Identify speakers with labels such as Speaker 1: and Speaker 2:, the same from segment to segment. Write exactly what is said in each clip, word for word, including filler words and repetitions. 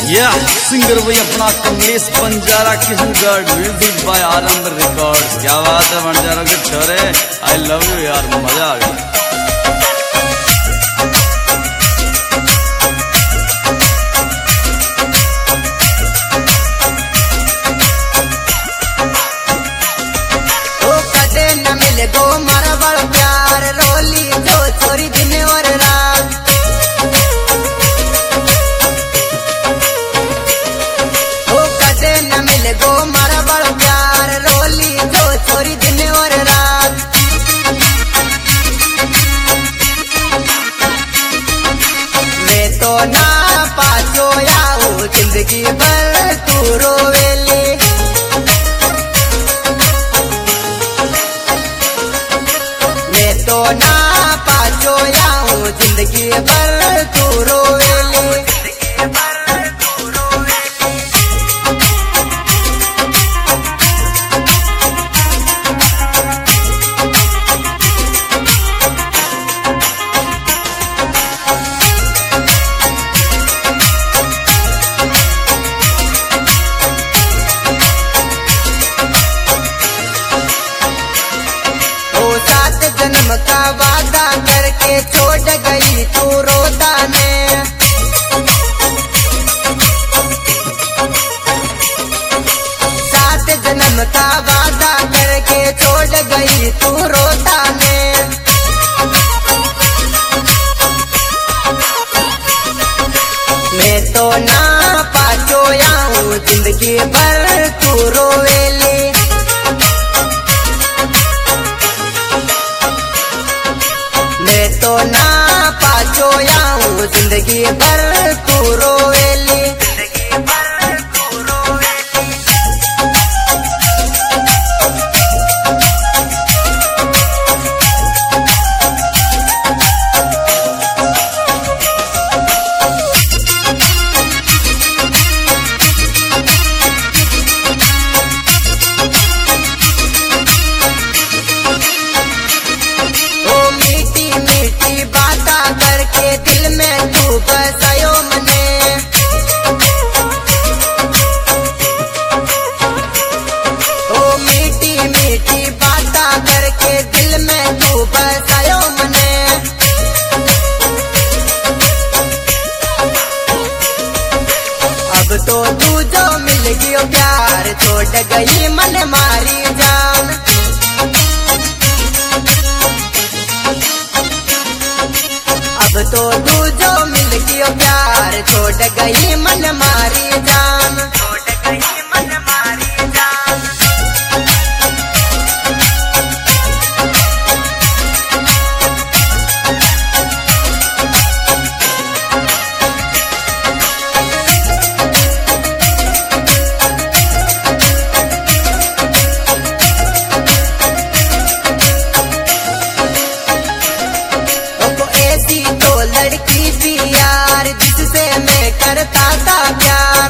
Speaker 1: या सिंगर वही अपना Kamlesh Banjara Kishangarh, music by Aarambh record. क्या बात है बंजारा के छोरे, आई लव यू यार, मजा आ गया।
Speaker 2: गो मारा बड़ प्यार रोली जो छोरी दिन और रात, ओ कदे न मिले गो मारा बड़ प्यार रोली जो छोरी दिन और रात। मैं तो ना पाछो आऊं जिंदगी भर तू रोवेली, तो ना पाछो आऊं जिंदगी भर तू रोवेली। जन्म का वादा करके छोड़ गई तू रोता ने, सात जन्म का वादा करके छोड़ गई तू रोता ने। मैं तो ना पाछो आऊं जिंदगी भर तू रोवेली, मैं तो ना पाछो आऊं जिंदगी भर तू रोवेली। बाता करके दिल में तू बसायो मने, ओ मीठी मीठी बाता करके दिल में तू बसायो मने। अब तो तू जो मिल गयो प्यार छोड़ गई मन मारी जान, अब तो तू जो मिल गयो प्यार छोड़ गई मन मारी जान, छोड़ गई मन मारी जान। लड़की थी यार जिससे मैं करता था प्यार,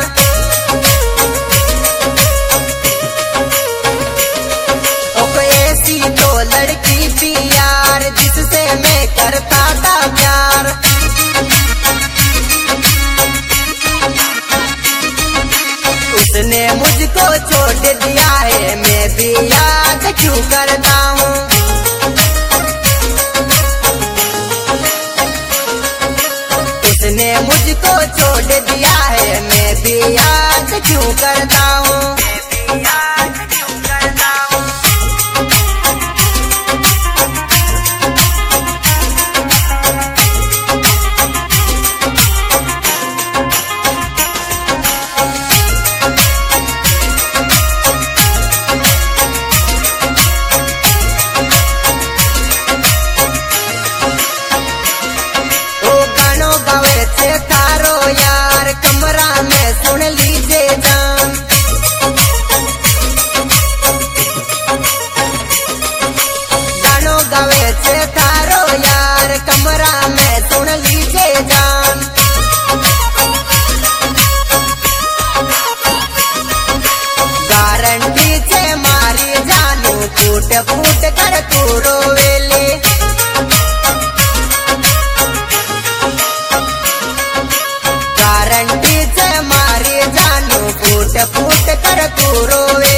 Speaker 2: ओ कोई ऐसी तो लड़की थी यार जिससे मैं करता था प्यार। उसने मुझको छोड़ दिया है मैं भी याद क्यों करता हूँ, उसने मुझको छोड़ दिया है मैं भी याद क्यों करता हूँ, मैं भी याद क्यों करता हूँ। तारो यार कमरा में सुन लीजिए जान, गानो गावे से तारो यार कमरा में सुन लीजिए जान। गारंटी से मारी जानू फूट फूट कर तू रोवेली, गारंटी से मारी तू रोवे